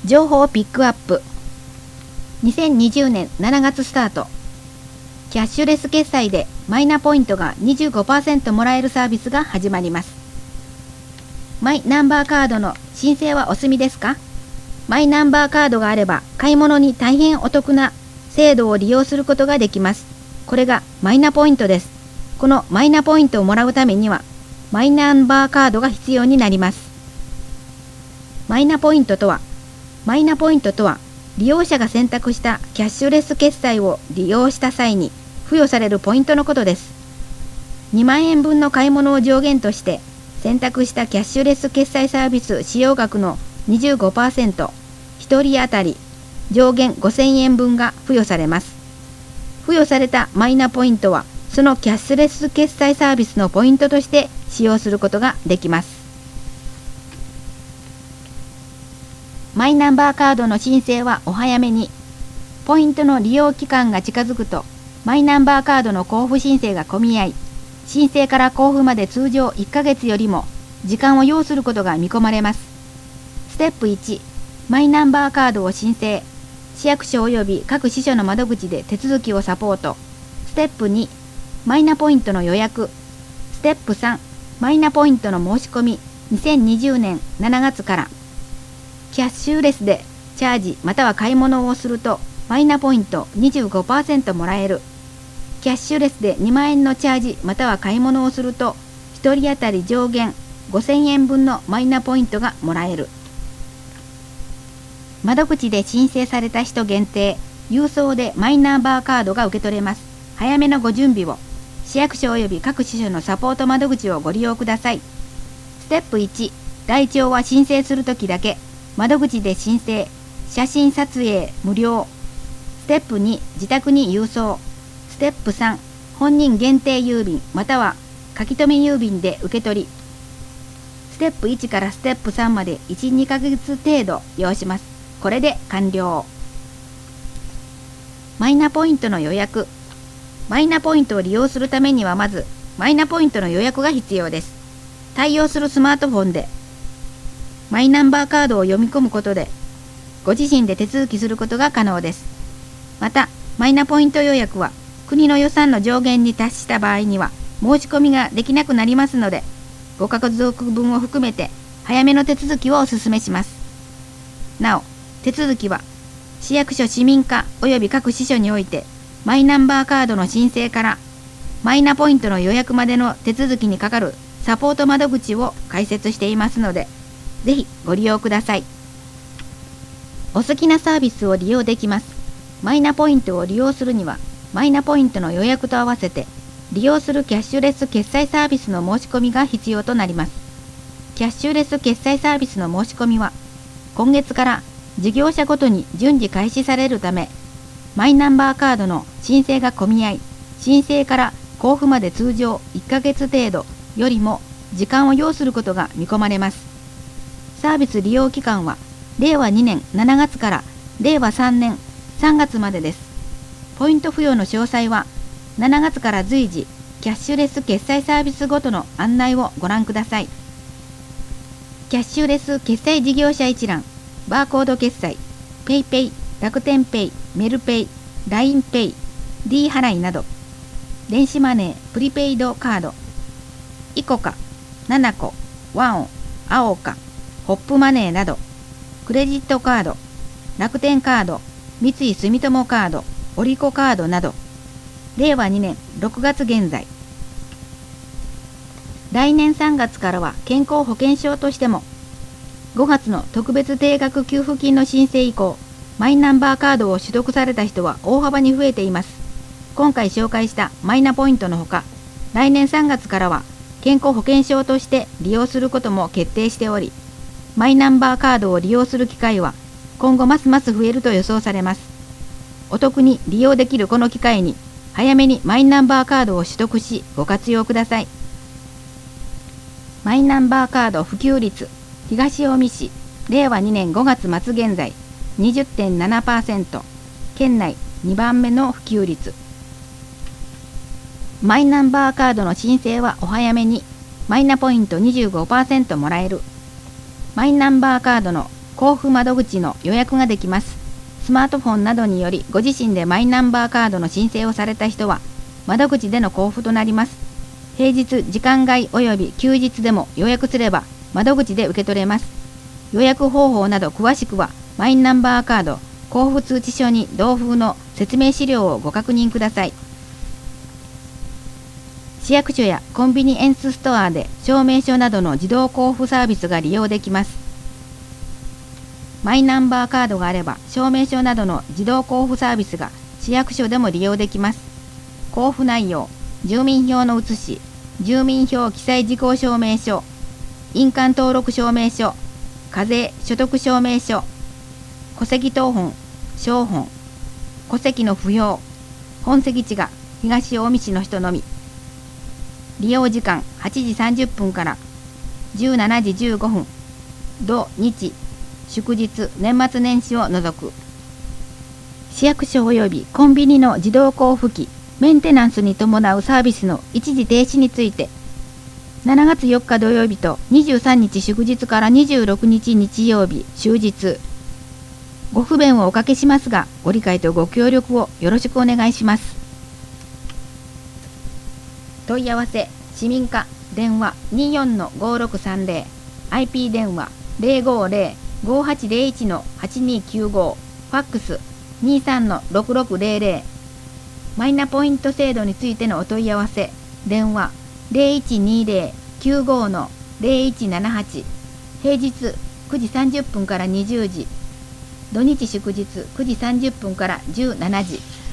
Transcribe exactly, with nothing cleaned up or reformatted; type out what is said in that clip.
情報ピックアップ。にせんにじゅうねんしちがつスタート。キャッシュレス決済でマイナポイントが にじゅうごパーセント もらえるサービスが始まります。マイナンバーカードの申請はお済みですか？マイナンバーカードがあれば買い物に大変お得な制度を利用することができます。これがマイナポイントです。このマイナポイントをもらうためにはマイナンバーカードが必要になります。マイナポイントとはマイナポイントとは利用者が選択したキャッシュレス決済を利用した際に付与されるポイントのことです。にまんえんぶんの買い物を上限として選択したキャッシュレス決済サービス使用額の にじゅうごパーセント、ひとり当たり上限ごせんえんぶんが付与されます。付与されたマイナポイントはそのキャッシュレス決済サービスのポイントとして使用することができます。マイナンバーカードの申請はお早めに。ポイントの利用期間が近づくとマイナンバーカードの交付申請が混み合い、申請から交付まで通常いっかげつよりも時間を要することが見込まれます。ステップいち、マイナンバーカードを申請。市役所及び各支所の窓口で手続きをサポート。ステップに、マイナポイントの予約。ステップさん、マイナポイントの申し込み。にせんにじゅうねんしちがつから。キャッシュレスでチャージまたは買い物をするとマイナポイント にじゅうごパーセント もらえる。キャッシュレスでにまんえんのチャージまたは買い物をするとひとり当たり上限ごせんえんぶんのマイナポイントがもらえる。窓口で申請された人限定、郵送でマイナンバーカードが受け取れます。早めのご準備を。市役所及び各支所のサポート窓口をご利用ください。ステップいち、台帳は申請するときだけ。窓口で申請、写真撮影無料。ステップに、自宅に郵送。ステップさん、本人限定郵便または書き留め郵便で受け取り。ステップいちからステップさんまでいち、にかげつ程度要します。これで完了。マイナポイントの予約。マイナポイントを利用するためにはまずマイナポイントの予約が必要です。対応するスマートフォンでマイナンバーカードを読み込むことでご自身で手続きすることが可能です。またマイナポイント予約は国の予算の上限に達した場合には申し込みができなくなりますので、ご家族分を含めて早めの手続きをお勧めします。なお手続きは市役所市民課及び各支所においてマイナンバーカードの申請からマイナポイントの予約までの手続きにかかるサポート窓口を開設していますので、ぜひご利用ください。お好きなサービスを利用できます。マイナポイントを利用するにはマイナポイントの予約と合わせて利用するキャッシュレス決済サービスの申し込みが必要となります。キャッシュレス決済サービスの申し込みは今月から事業者ごとに順次開始されるため、マイナンバーカードの申請が混み合い、申請から交付まで通常いっかげつ程度よりも時間を要することが見込まれます。サービス利用期間はれいわにねんしちがつかられいわさんねんさんがつまでです。ポイント付与の詳細はしちがつから随時キャッシュレス決済サービスごとの案内をご覧ください。キャッシュレス決済事業者一覧、バーコード決済、ペイペイ、楽天ペイ、メルペイ、ラインペイ、D 払いなど、電子マネー、プリペイドカード、イコカ、ナナコ、ワンオ、アオカ、ホップマネーなど、クレジットカード、楽天カード、三井住友カード、オリコカードなど、れいわにねんろくがつ現在。来年さんがつからは健康保険証としても、ごがつの特別定額給付金の申請以降、マイナンバーカードを取得された人は大幅に増えています。今回紹介したマイナポイントのほか、来年さんがつからは健康保険証として利用することも決定しており、マイナンバーカードを利用する機会は今後ますます増えると予想されます。お得に利用できるこの機会に早めにマイナンバーカードを取得しご活用ください。マイナンバーカード普及率、東近江市れいわにねんごがつまつ現在 にじゅってんななパーセント、県内にばんめの普及率。マイナンバーカードの申請はお早めに。マイナポイント にじゅうごパーセント もらえる。マイナンバーカードの交付窓口の予約ができます。スマートフォンなどによりご自身でマイナンバーカードの申請をされた人は窓口での交付となります。平日時間外及び休日でも予約すれば窓口で受け取れます。予約方法など詳しくはマイナンバーカード交付通知書に同封の説明資料をご確認ください。市役所やコンビニエンスストアで証明書などの自動交付サービスが利用できます。マイナンバーカードがあれば証明書などの自動交付サービスが市役所でも利用できます。交付内容、住民票の写し、住民票記載事項証明書、印鑑登録証明書、課税所得証明書、戸籍謄本、証本、戸籍の不要、本籍地が東近江市の人のみ。利用時間はちじさんじゅっぷんからじゅうしちじじゅうごふん、土日祝日年末年始を除く。市役所及びコンビニの自動交付機メンテナンスに伴うサービスの一時停止について、しちがつよっか土曜日とにじゅうさんにち祝日からにじゅうろくにち日曜日終日、ご不便をおかけしますがご理解とご協力をよろしくお願いします。問い合わせ市民課電話 にじゅうよんのごろくさんぜろ、 アイピー 電話 ゼロごゼロ ごはちゼロいちのはちにきゅうご、ファックス にじゅうさんのろくろくゼロゼロ。マイナポイント制度についてのお問い合わせ電話 ゼロいちにゼロ きゅうごのゼロいちななはち、平日くじさんじゅっぷんからにじゅうじ、土日祝日くじさんじゅっぷんからじゅうしちじ。